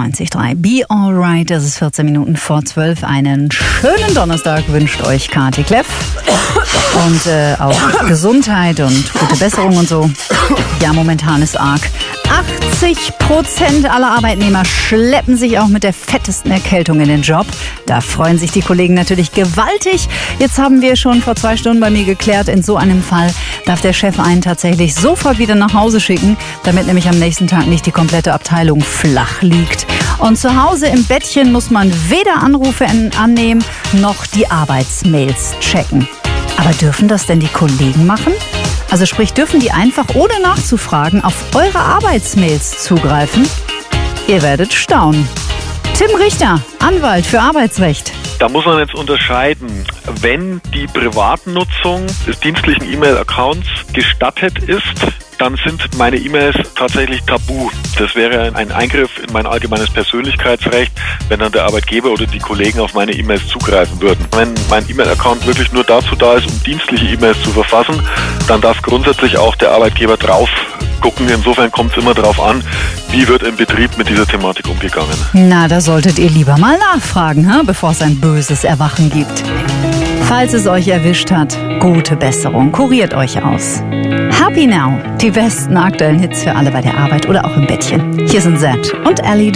94.3. Be Alright, das ist 14 Minuten vor 12. Einen schönen Donnerstag wünscht euch Kati Kleff. Und auch Gesundheit und gute Besserung und so. Ja, momentan ist arg. 80% aller Arbeitnehmer schleppen sich auch mit der fettesten Erkältung in den Job. Da freuen sich die Kollegen natürlich gewaltig. Jetzt haben wir schon vor 2 Stunden bei mir geklärt, in so einem Fall darf der Chef einen tatsächlich sofort wieder nach Hause schicken, damit nämlich am nächsten Tag nicht die komplette Abteilung flach liegt. Und zu Hause im Bettchen muss man weder Anrufe annehmen, noch die Arbeitsmails checken. Aber dürfen das denn die Kollegen machen? Also sprich, dürfen die einfach ohne nachzufragen auf eure Arbeitsmails zugreifen? Ihr werdet staunen. Tim Richter, Anwalt für Arbeitsrecht. Da muss man jetzt unterscheiden, wenn die Privatnutzung des dienstlichen E-Mail-Accounts gestattet ist, dann sind meine E-Mails tatsächlich tabu. Das wäre ein Eingriff in mein allgemeines Persönlichkeitsrecht, wenn dann der Arbeitgeber oder die Kollegen auf meine E-Mails zugreifen würden. Wenn mein E-Mail-Account wirklich nur dazu da ist, um dienstliche E-Mails zu verfassen, dann darf grundsätzlich auch der Arbeitgeber drauf gucken. Insofern kommt es immer darauf an, wie wird im Betrieb mit dieser Thematik umgegangen. Na, da solltet ihr lieber mal nachfragen, bevor es ein böses Erwachen gibt. Falls es euch erwischt hat, gute Besserung. Kuriert euch aus. Happy Now, die besten aktuellen Hits für alle bei der Arbeit oder auch im Bettchen. Hier sind Zed und Ellie.